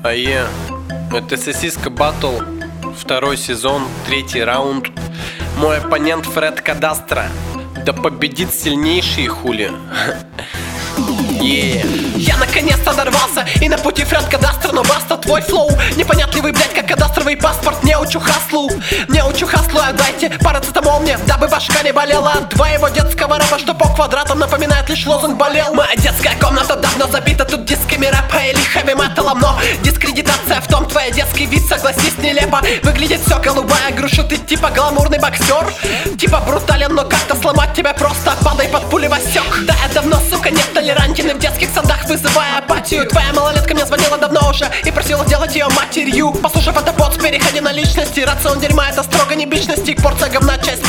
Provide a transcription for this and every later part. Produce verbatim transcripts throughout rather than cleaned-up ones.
Ае, это сосиска батл, второй сезон, третий раунд. Мой оппонент Фред Кадастро. Да победит сильнейший, хули. Yeah. Я наконец-то дорвался, и на пути Фред Кадастро, но баста твой флоу непонятливый, блять, как кадастровый паспорт. Не учу хаслу, не учу хаслу, отдайте парацетамол мне, дабы башка не болела от твоего детского рэпа, что по квадратам напоминает лишь лозунг болел. Моя детская комната давно забита тут дисками рэпа или хэви-металом, но дискредитация в том, твой детский вид, согласись, нелепо. Выглядит все голубая груша, ты типа гламурный боксер, типа брутален, но как-то сломать тебя просто, падай под пули Васек. Да я давно, сука, нет толерантен в детских садах, вызывая апатию. Твоя малолетка мне звонила давно уже и просила сделать ее матерью. Послушав это, под переходи на личности. Рацион дерьма — это строго не бичности. Порция говна — часть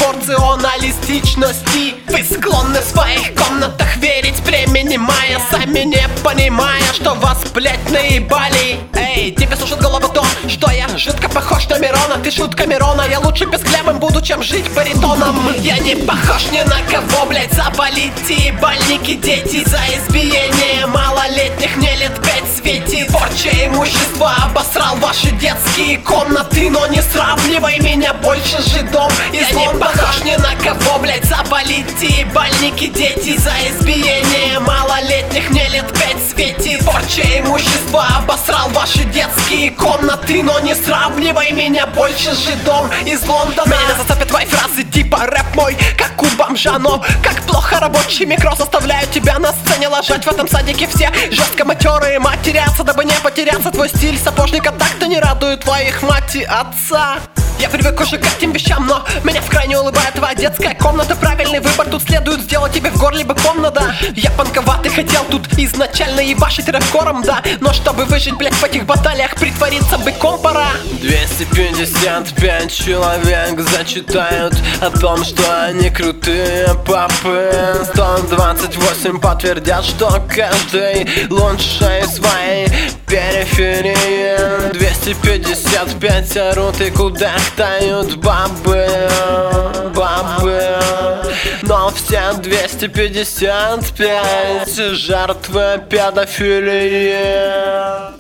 порционалистичности. Вы склонны в своих комнатах верить, применимая, сами не понимая, что вас, блять, наебали. Эй, тебе сушит голову то, что я жутко похож на Мирона. Ты шутка Мирона, я лучше песклявым буду, чем жить баритоном. Я не похож ни на кого, блять, завалите ебальники, дети, за избиение малолетних, мне лет пять светит. Порча имущества, обосрал ваши детские комнаты, но не сравнивай меня больше с жидом. Я не похож ни на кого, блять, завалите ебальники, дети, за избиение малолетних, мне лет пять светит. Порча имущества, обосрал ваши детские комнаты, но не сравнивай меня больше с жидом из Лондона. Меня зацепят твои фразы типа рэп мой, как у бомжа, но как плохо рабочий микро заставляют тебя на сцене ложать. В этом садике все жестко матерые матерятся, дабы не потеряться. Твой стиль сапожника так-то не радует твоих мать и отца. Я привык уже к этим вещам, но меня вкрайне улыбает твоя детская комната. Правильный выбор тут следует сделать тебе в горле быком, но да, я панковатый, хотел тут изначально ебашить рэпкором, да, но чтобы выжить, блять, в этих баталиях, притвориться быком пора. двести пятьдесят пять человек зачитают о том, что они крутые папы. Сто двадцать восемь подтвердят, что каждый лучше из своей периферии. Двести пятьдесят пять орут и куда тают бабы, бабы. Но все двести пятьдесят пять жертвы педофилии.